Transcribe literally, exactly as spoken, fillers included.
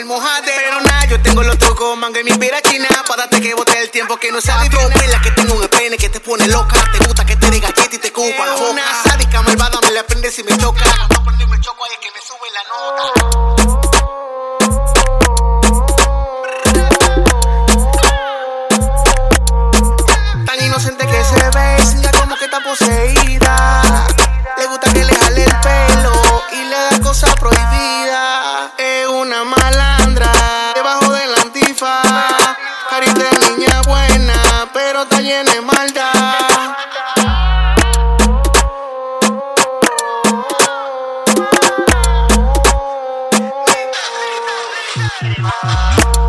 mojate. Pero nada, yo tengo los trucos, manga y mi pira china. Para darte que bote el tiempo que no sabe bien. La que tengo un pene que te pone loca. Te gusta que te diga chiste y te cupa la boca. Una sádica malvada me la prende si me choca. No prende me choco, ahí es que me sube la nota. Tan inocente que se ve, siga como que está poseída. Le gusta que le jale el pelo y le da cosas prohibidas. Es una malandra, debajo de la antifa. Carita de niña buena, pero está llena de maldad. Bye.